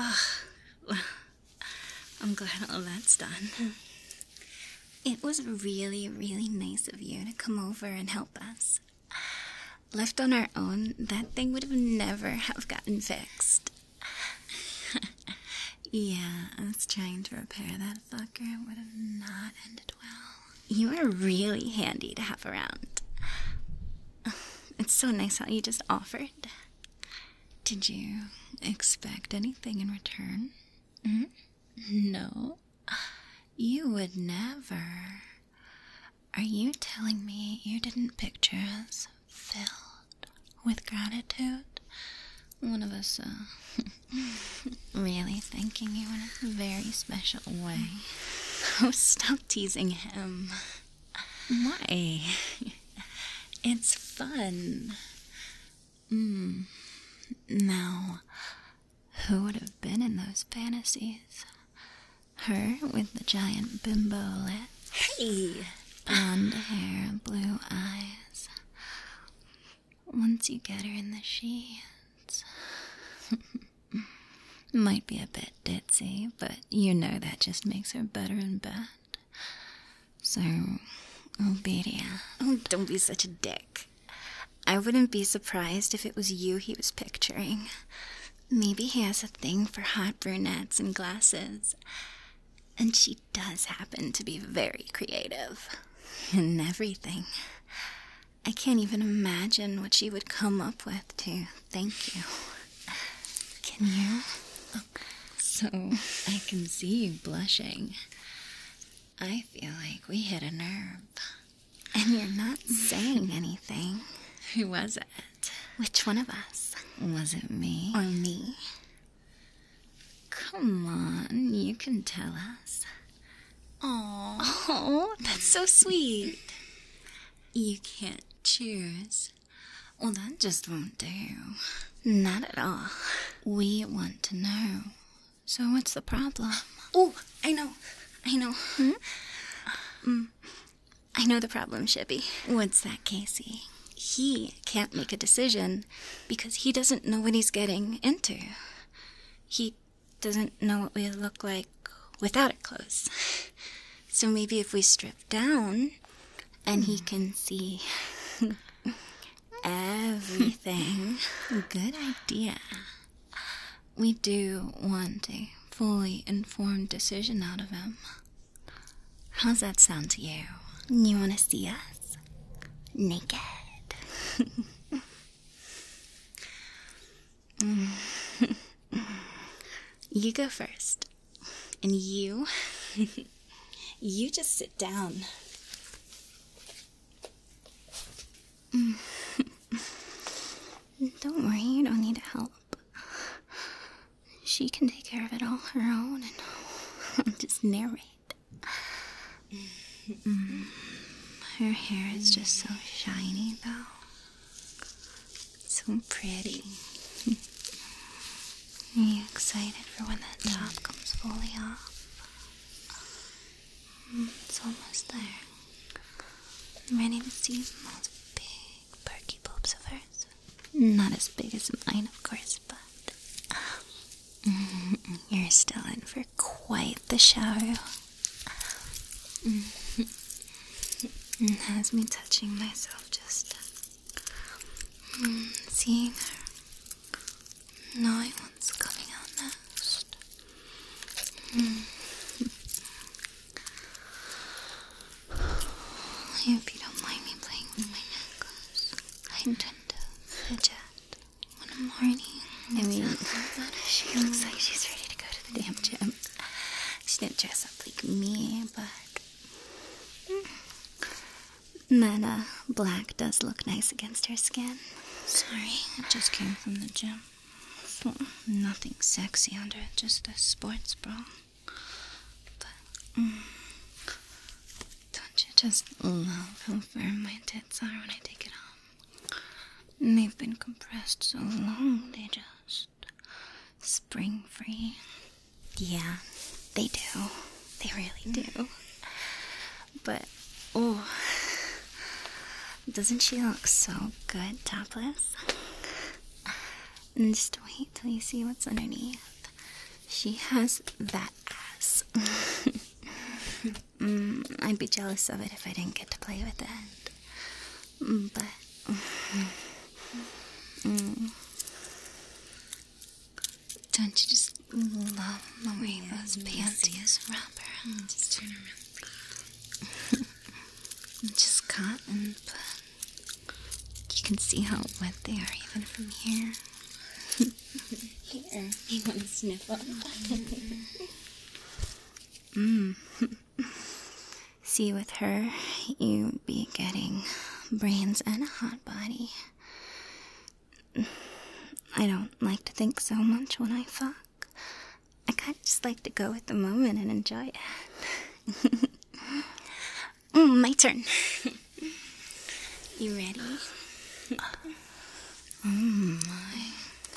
I'm glad all that's done. It was really, really nice of you to come over and help us. Left on our own, that thing would have never have gotten fixed. Yeah, us trying to repair that fucker would have not ended well. You are really handy to have around. It's so nice how you just offered. Did you expect anything in return? No, you would never. Are you telling me you didn't picture us filled with gratitude? One of us, really thanking you in a very special way. Oh, stop teasing him. Why? It's fun. Now, who would have been in those fantasies? Her with the giant bimbo lips. Hey! Blonde hair, blue eyes. Once you get her in the sheets. Might be a bit ditzy, but you know that just makes her better in bed. So, Obedia. Oh, don't be such a dick. I wouldn't be surprised if it was you he was picturing. Maybe he has a thing for hot brunettes and glasses. And she does happen to be very creative. In everything. I can't even imagine what she would come up with to thank you. Can you? So, I can see you blushing. I feel like we hit a nerve. And you're not saying anything. Who was it? Which one of us? Was it me? Or me? Come on, you can tell us. Oh, that's so sweet. You can't choose. Well, that just won't do. Not at all. We want to know. So what's the problem? Oh, I know. I know the problem, Shippy. What's that, Casey? He can't make a decision because he doesn't know what he's getting into. He doesn't know what we look like without our clothes. So maybe if we strip down and he can see everything. Good idea. We do want a fully informed decision out of him. How's that sound to you? You want to see us? Naked. You go first. And you... you just sit down. Don't worry, you don't need help. She can take care of it all her own, and I'll just narrate. Her hair is just so shiny, though. So pretty. Are you excited for when that top comes fully off? It's almost there. I'm ready to see those big, perky boobs of hers. Not as big as mine, of course, but you're still in for quite the show. It has me touching myself, just seeing her, knowing what's coming out next. I hope you don't mind me playing with my necklace. I tend to fidget when I'm horny. I mean, she looks like she's ready to go to the damn gym. She didn't dress up like me, but that black does look nice against her skin. Sorry, it just came from the gym. So, nothing sexy under it, just a sports bra. But, don't you just love how firm my tits are when I take it off? And they've been compressed so long, they just spring free. Yeah, they do. They really do. But, oh, doesn't she look so good topless? And just wait till you see what's underneath. She has that ass. I'd be jealous of it if I didn't get to play with it. But don't you just love the way those panties wrap around? Just turn around. Just cotton, but you can see how wet they are even from here. Here, you want to sniff up? See, with her, you'd be getting brains and a hot body. I don't like to think so much when I fuck. I kind of just like to go with the moment and enjoy it. My turn. You ready? Oh my.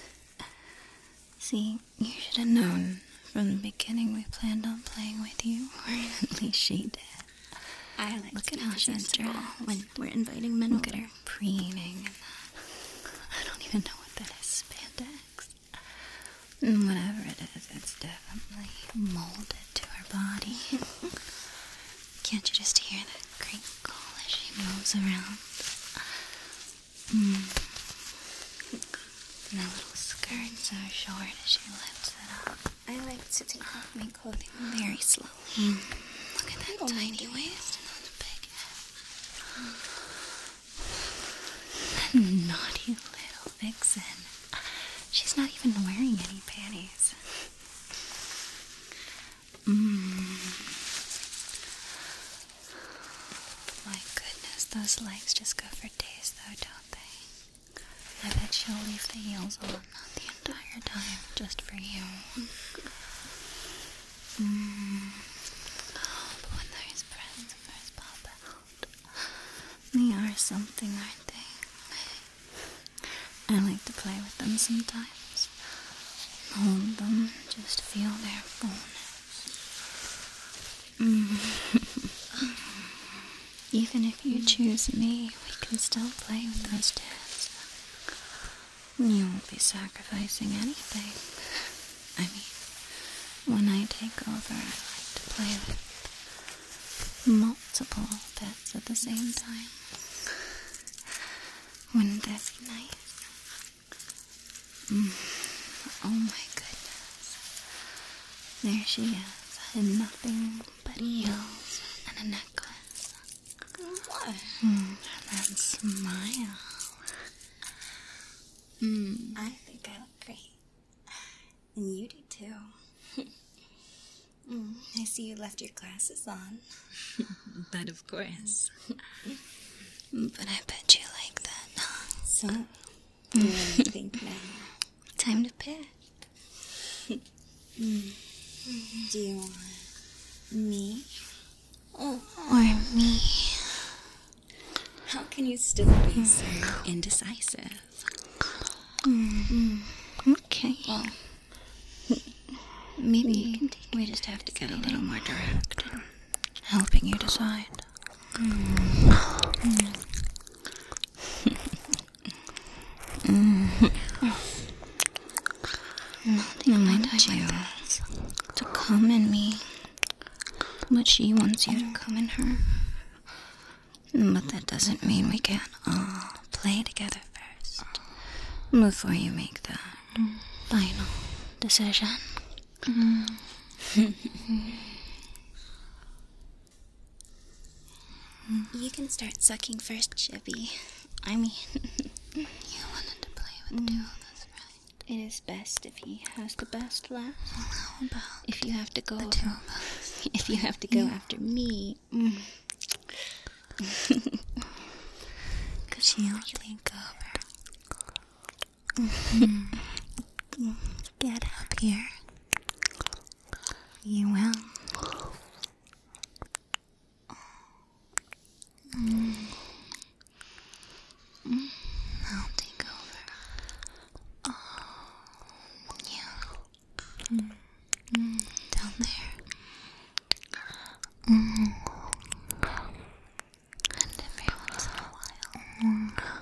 See, you should have known from the beginning we planned on playing with you, or at least she did. I like Look at how she's dressed when we're inviting men. Look at her preening and that. I don't even know what that is, spandex. Whatever it is, it's definitely molded to her body. Can't you just hear the crinkle as she moves around? And the little skirt so short as she lifts it up. I like to take off my clothing very slowly. Look at that tiny waist and those big hips. That naughty little vixen. She's not even wearing any panties. My goodness, those legs just go for days though, don't they? I bet she'll leave the heels on the entire time just for you. Oh, but when those breasts first pop out, they are something, aren't they? I like to play with them sometimes. Hold them, just feel their fullness. Even if you choose me, we can still play with those tits. You won't be sacrificing anything. I mean, when I take over, I like to play with multiple pets at the same time. Wouldn't that be nice? Oh my goodness. There she is, in nothing but heels and a necklace. What? And that smile. I think I look great. And you do too. I see you left your glasses on. But of course. But I bet you like that. So, what do you think now? Time to pick. Do you want me? Or me? How can you still be so indecisive? Okay. Well, maybe we just have to get a little more direct in helping you decide. Nothing wants you to come in me, but she wants you to come in her. But that doesn't mean we can't all play together first, before you make that final decision. You can start sucking first, Chippy. I mean, you wanted to play with two of us, right? It is best if he has the best last. How about if you have to go, two of us? If you have to go after me, could she'll take over. Get up here. You will. I'll take over. Yeah. Down there. And every once in a while,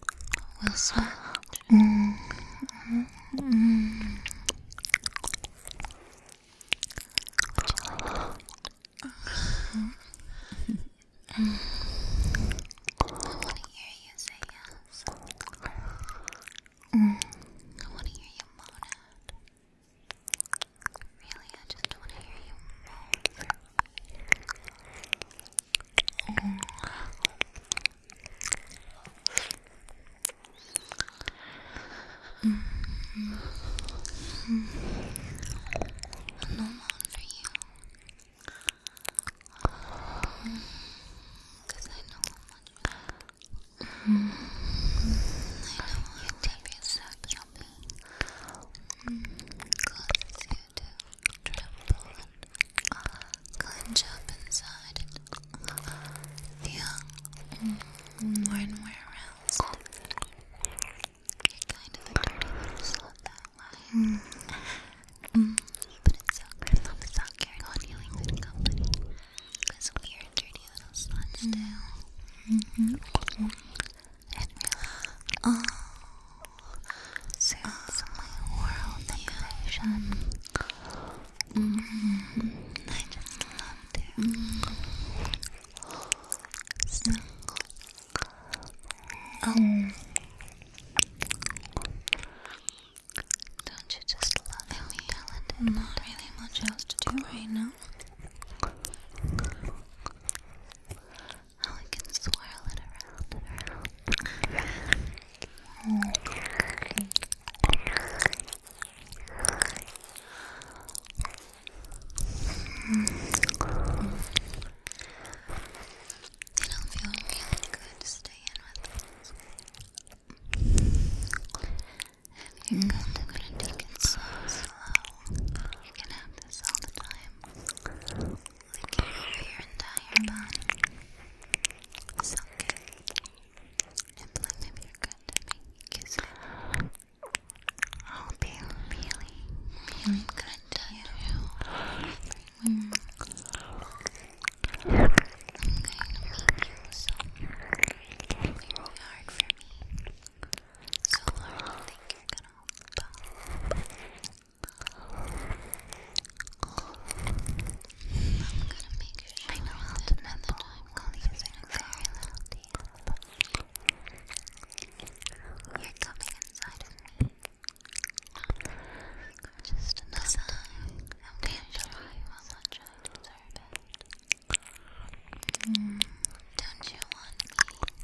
we'll switch. No more for you. Cause I know how much I know you tip yourself jumping causes you to tremble and clench up inside and feel more and more aroused. You're kind of a dirty little slut that way. But it's so good. It's not carrying on you in good company. Because we're dirty little sluts too. And oh, sounds my world affection. I just love to. So, don't you just love how talented? Not really much else to do right now. How I can swirl it around and around. It'll feel really good to stay in with this. If you're gonna take it so slow, you can have this all the time. Licking over your entire body. Suck it. Nibbling if you're good to me. Kiss it. I'll be really, really good to you. I'm going to make you so very hard for me. So hard I think you're gonna pop. I'm gonna make you sure that another time while using a very little deal. You're coming inside of me. Just enough time. I'm gonna show you how much I deserve it. Don't you want me?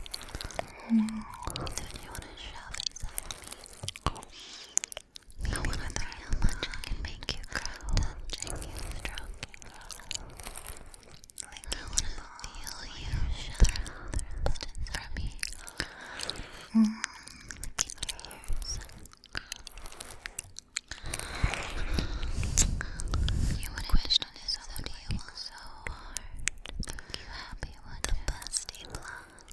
Don't you want to shove inside of me? I want to know how much I can make you grow. Touching you, stroking you. Like I want to feel you shudder distance from me. Licking your ears. You wouldn't question is somebody you want so hard. Make you happy with the busty blonde.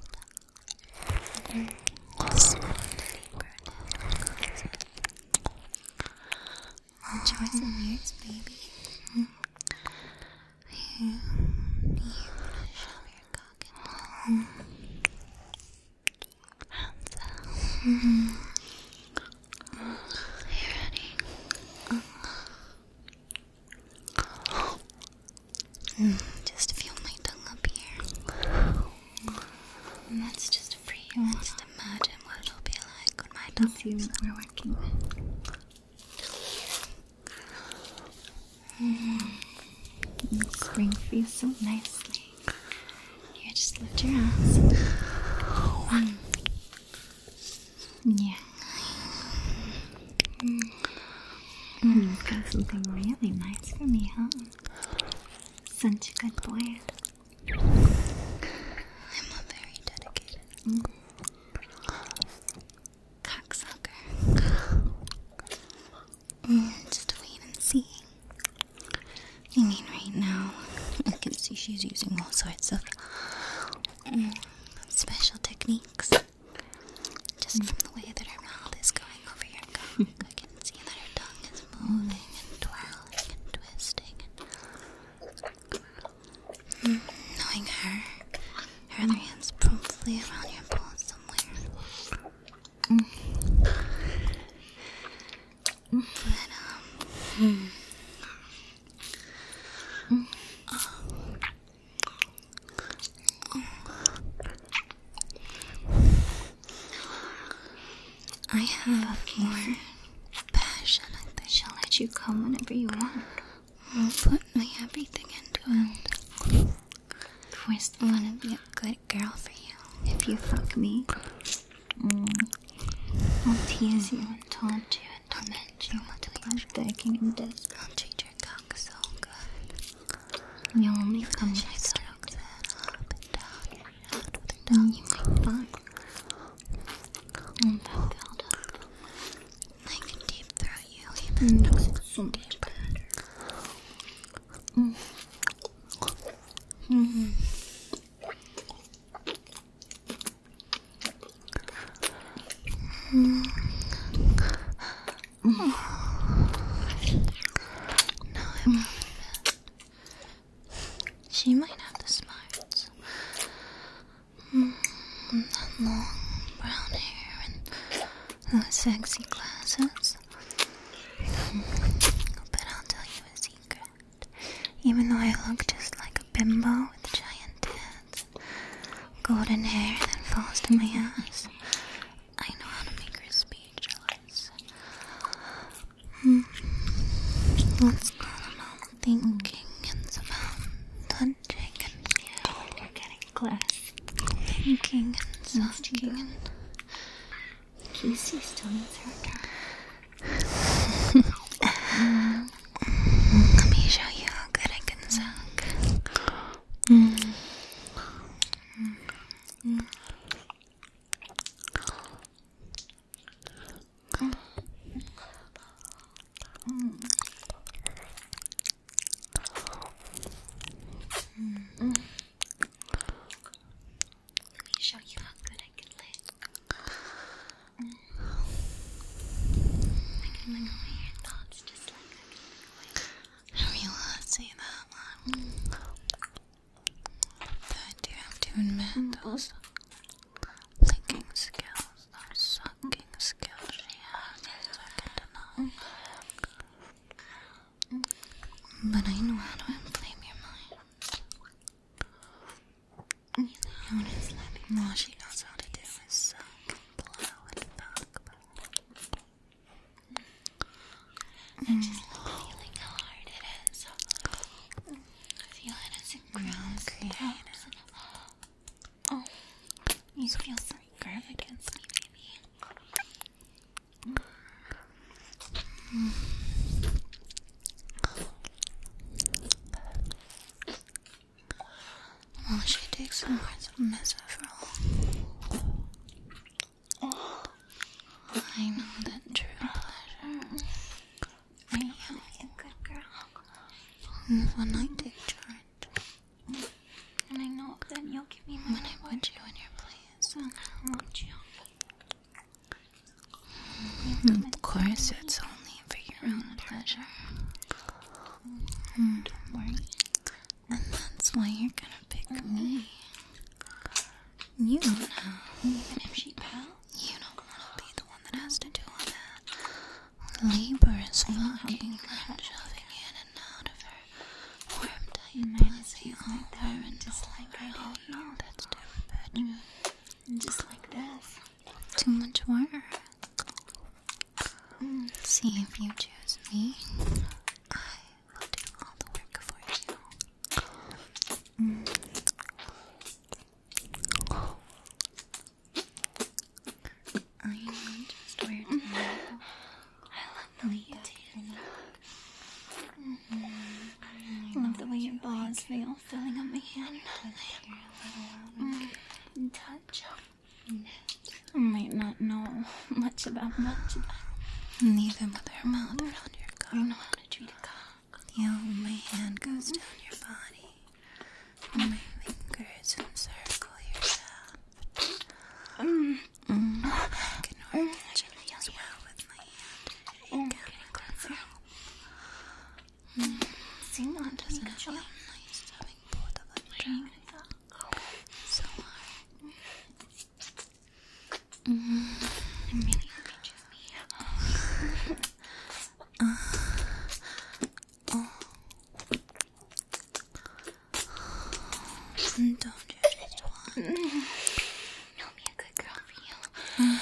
Enjoy some ears, baby. You wanna show your cock and hands out. You ready? Just feel my tongue up here. And that's just for you. And just imagine what it'll be like when my tongue see what we're working with. Spring for you so nicely. Here, just lift your ass. Yeah. You've got something really nice for me, huh? Such a good boy. I'm a very dedicated cocksucker. Just wait and see. I mean, right now, I can see she's using all sorts of special techniques. Just from the way that her mouth is going over your cock, I can see that her tongue is moving and twirling and twisting. Knowing her other hand's probably around your balls somewhere. I have more passion, I think. She'll let you come whenever you want. I'll put my everything into it. First, I want to be a good girl for you. If you fuck me, I'll tease you and taunt you and torment begging and desperate. I'll treat your cock so good. You'll only come She back strokes it up and down your head with her and tongue. you might find I'm back out up. I can deep throat you even So much deeper. She might have the smarts. That long brown hair and those sexy glasses. But I'll tell you a secret. Even though I look just like a bimbo with giant tits, golden hair that falls to my ass, I know how to make her speechless. Let's call them all thinking and somehow touching and You're getting class. thinking and sucking and Casey still needs her turn. let me show you how good I can suck. Let me show you how good I can lick. I can lick away your thoughts just like I can lick away. I realize say that one. But I do have to admit those licking skills, those sucking skills she has, I can deny. But I know how to inflame your mind. You know what it's like? All she knows how to do is suck and blow and fuck. I just love feeling how hard it is. I feel it as it grows and grows. Oh, you feel so great against me, baby. Well, she takes some words of miserable. I know that true pleasure. Are you a good girl? Is when I take charge. And I know that you'll give me when I put you in your place. I want you. Of course, it's only for your own pleasure. Don't worry. And that's why you're gonna pick me. You don't know. Even if she pouts, you don't wanna be the one that has to do all that laborious fucking and shoving in and out of her warm, tight pussy all over and just like I do. No, that's too bitch. Just like this. Too much work. See, if you choose me, I will do all the work for you. I know just where to go. I love the way you taste it. I love the way your balls feel filling up my hand. And touch. I might not know much about that. Neither with her mouth around your cock. I know how to treat a cock. My hand goes down your body. My fingers encircle your shaft. I can orgasm as well with my hand. You getting closer. See, not Doesn't it feel nice having both of us trying so hard? I'm really happy to choose me. Don't you just want I'll be a good girl for you.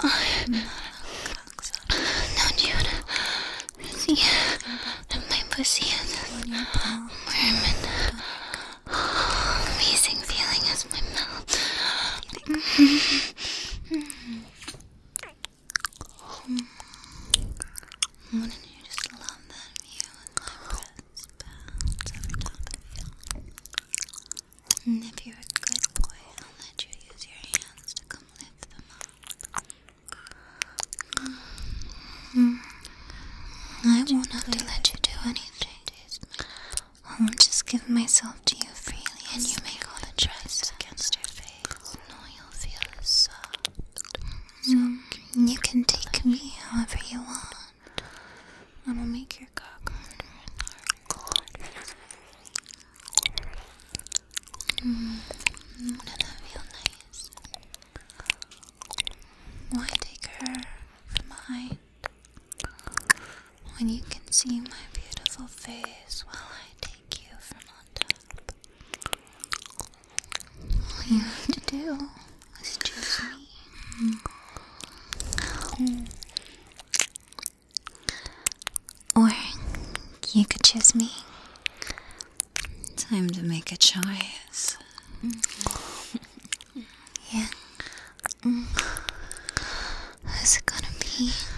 Don't you see that my pussy is warm and amazing feeling as my mouth. Wouldn't you just love won't have to let you do anything. I'll just give myself to you freely, and you make all the choices against your face. No, you'll feel as soft. You can take me however you want. I will make your cock harder and harder. Wouldn't that feel nice? Why take her from behind when you can see my beautiful face while I take you from on top? All you have to do is choose me. Or you could choose me. Time to make a choice. Yeah. Who's it gonna be?